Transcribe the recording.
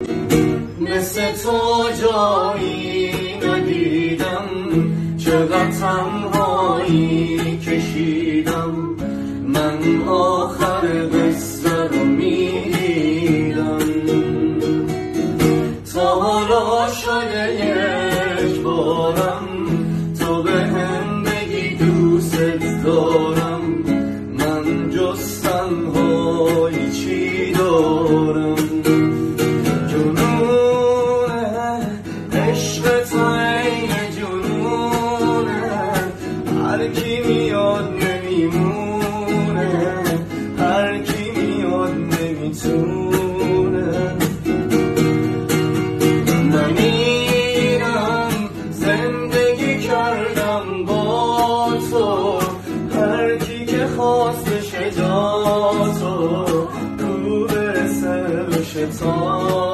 مثل تو جایی ندیدم، چقدر تنهایی کشیدم، من آخر قصه رو میدم. تا حالا شده